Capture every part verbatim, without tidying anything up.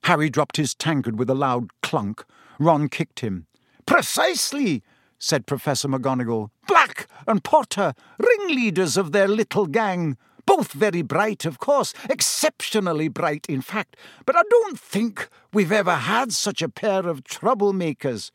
Harry dropped his tankard with a loud clunk. Ron kicked him. "Precisely," said Professor McGonagall. "Black and Potter, ringleaders of their little gang. Both very bright, of course, exceptionally bright, in fact. But I don't think we've ever had such a pair of troublemakers."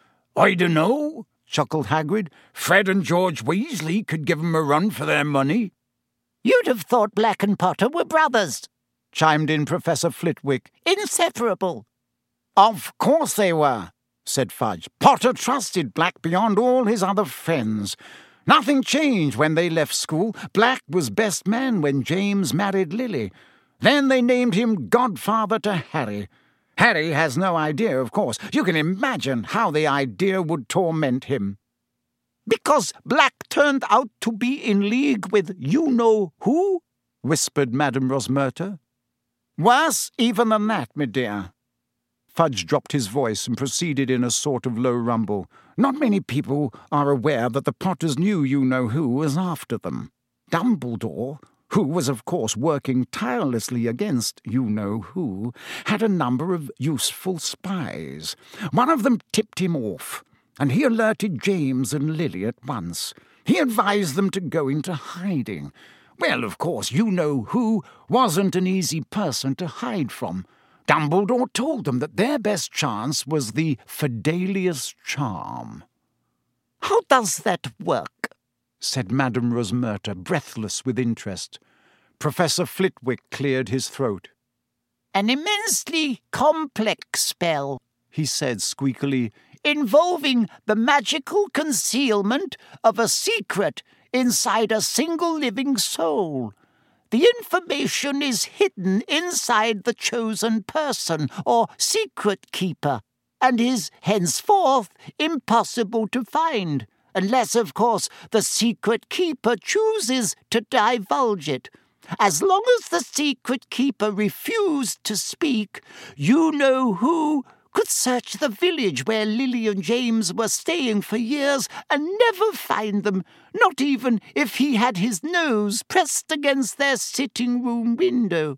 "I dunno," chuckled Hagrid. "Fred and George Weasley could give 'em a run for their money." "You'd have thought Black and Potter were brothers," chimed in Professor Flitwick. "Inseparable." "Of course they were," said Fudge. "Potter trusted Black beyond all his other friends. Nothing changed when they left school. Black was best man when James married Lily. Then they named him godfather to Harry. Harry has no idea, of course. You can imagine how the idea would torment him." "Because Black turned out to be in league with you-know-who?" whispered Madame Rosmerta. "Worse even than that, my dear." Fudge dropped his voice and proceeded in a sort of low rumble. "Not many people are aware that the Potters knew you-know-who was after them. Dumbledore, who was of course working tirelessly against you-know-who, had a number of useful spies. One of them tipped him off, and he alerted James and Lily at once. He advised them to go into hiding. Well, of course, you-know-who wasn't an easy person to hide from. Dumbledore told them that their best chance was the Fidelius charm." "How does that work?" said Madame Rosmerta, breathless with interest. Professor Flitwick cleared his throat. "An immensely complex spell," he said squeakily, "involving the magical concealment of a secret inside a single living soul. The information is hidden inside the chosen person, or secret keeper, and is henceforth impossible to find, unless, of course, the secret keeper chooses to divulge it. As long as the secret keeper refused to speak, you-know-who could search the village where Lily and James were staying for years and never find them, not even if he had his nose pressed against their sitting-room window."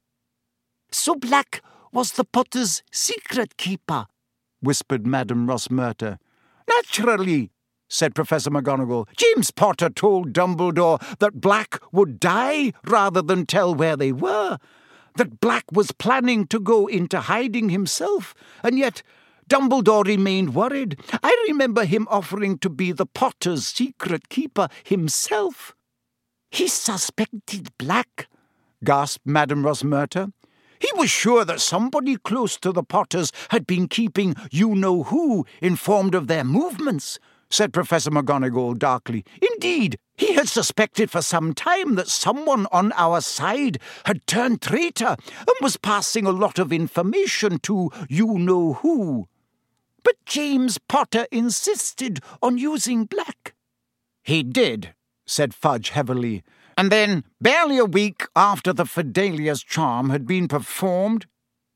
"So Black was the Potter's secret keeper," whispered Madame Rosmerta. "Naturally," said Professor McGonagall. "James Potter told Dumbledore that Black would die rather than tell where they were. That Black was planning to go into hiding himself, and yet Dumbledore remained worried. I remember him offering to be the Potter's secret keeper himself." "He suspected Black?" gasped Madame Rosmerta. "He was sure that somebody close to the Potters had been keeping you-know-who informed of their movements," said Professor McGonagall darkly. "Indeed, he had suspected for some time that someone on our side had turned traitor and was passing a lot of information to you-know-who." "But James Potter insisted on using Black." "He did," said Fudge heavily. "And then, barely a week after the Fidelius charm had been performed,